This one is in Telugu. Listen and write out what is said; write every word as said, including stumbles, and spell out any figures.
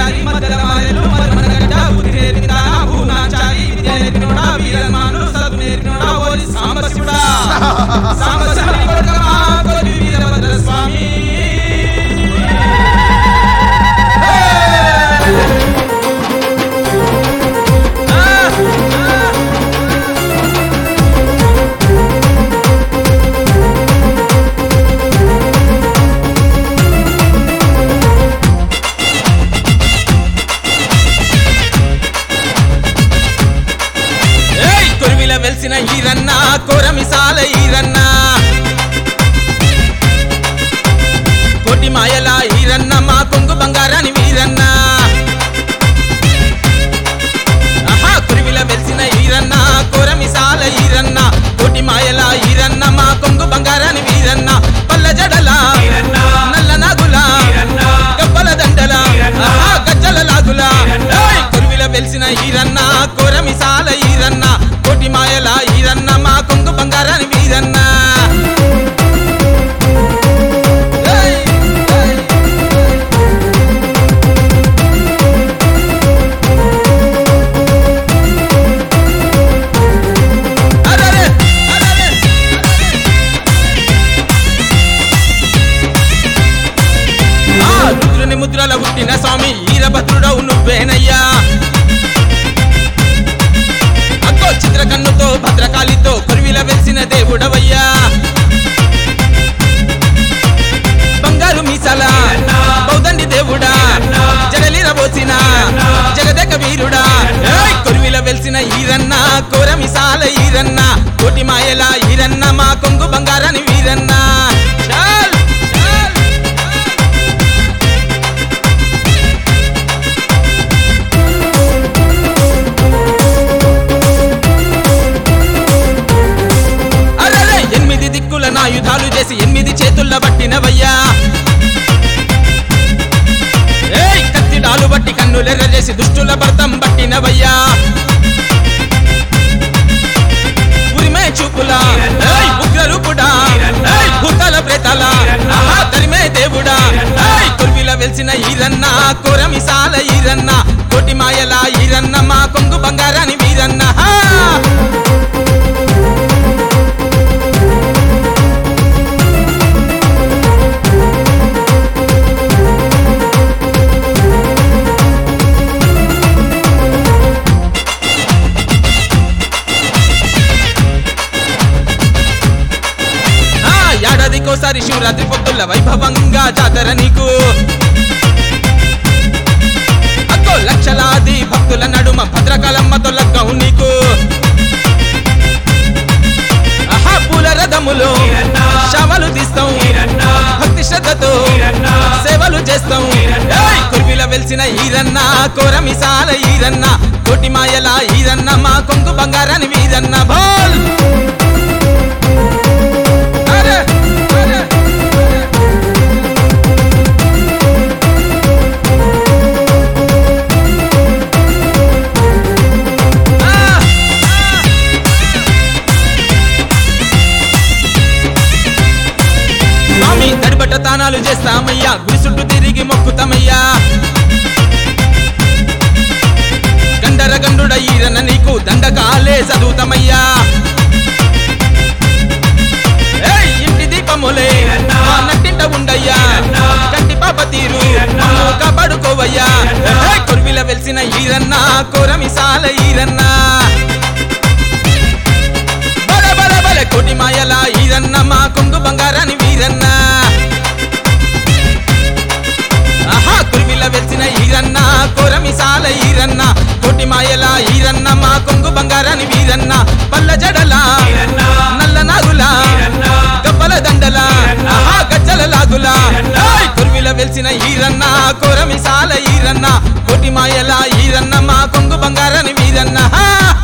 జారి మధ్యల మారెలు మరమన గడ్డ బుద్ధి నేర్పిందా భూనా చాయి విద్య నేర్పినోడా వీరమాను సదు నేర్పినోడా ఓరి సాంబశివుడా సాంబశివుని కొడుకమా కొలి వీరభద్ర స్వామి వెల్సిన ఈరన్న కోరమిసాల ఈరన్న కోటి మాయల ఈరన్న మా కొంగు బంగారాని వీరన్న ఆహా కురివిల వెల్సిన ఈరన్న కోరమిసాల ఈరన్న కోటి మాయల ఈరన్న మా కొంగు బంగారాని వీరన్న పల్ల జడల నల్ల నాగుల గబ్బల దండల ఆహా గజ్జల లాగుల కురివిల వెల్సిన ఈరన్న కోరమిసాల ఈరన్న కోటి మాయల ఈరన్న మా కొంగు బంగారాని వీరన్న రుద్రుని ముద్రల పుట్టిన స్వామి ఈరభద్రుడవు నువ్వేనయ్యా చిత్రకన్నుతో భద్రకాళితో కొరివిల వెలిసిన దేవుడవయ్యా బంగారు మీసాల బౌదండి దేవుడా జగలిర పోసిన జగదేక వీరుడా కొరివిల వెలిసిన ఈరన్న కోర మిసాల ఈరన్న కోటి మాయల ఈరన్న మా కొంగు బంగారాని వీరన్న చాల్ ఆయుధాలు చేసి ఎనిమిది చేతుల్ల పట్టినవయ్యా ఏయ్ కత్తి డాలు బట్టి కన్నులెర్ర చేసి దుష్టుల భర్తం పట్టినవయ్యా ఉరిమే చూపులా ఏయ్ ఉగ్రరూపుడా ఏయ్ భూతాల ప్రేతాల ఆహా తరిమే దేవుడా ఏయ్ కొరివిల వెల్సిన ఈరన్న కోరమిసాల ఈరన్న కోటి మాయల ఈరన్న మా కొంగు బంగారాని వీరన్న ఏడాదికోసారి శివరాత్రి పొద్దుల వైభవంగా జాతర నీకు అక్కో లక్షలాది భక్తుల నడుమ భద్రకాళమ్మతో లగ్గం నీకు ఆహా పూల రథములో శవలు తీస్తాం భక్తి శ్రద్ధతో సేవలు చేస్తాం కురివిల వెలిసిన ఈరన్న కోరమిసాల ఈరన్న కోటి మాయల ఈరన్న మా కొంగు బంగారాని వీరన్న బోల్ తానాలు చేస్తామయ్యా గుడి చుట్టూ తిరిగి మొక్కుతామయ్యా గండర గండుడ ఈరన్న నీకు దండకాలే చదువుతామయ్యా ఇంటి దీపములే నట్టింట ఉండయ్యా కంటి పాప తీరు కాపాడుకోవయ్యా కొరివిల వెలిసిన ఈరన్న కోరమిసాల ఈరన్న బల బల బల కోటి మాయల ఈరన్న మా కొంగు బంగారాని వీరన్న వెలిసిన ఈరన్న కోరమిసాల ఈరన్న కోటి మాయల ఈరన్న మా కొంగు బంగారాని వీరన్న పల్ల జడల నల్ల నాగుల గబ్బల దండల ఆహా గజ్జల లాగుల కురివిల వెలిసిన ఈరన్న కోరమిసాల ఈరన్న కోటి మాయల ఈరన్న మా కొంగు బంగారాని వీరన్న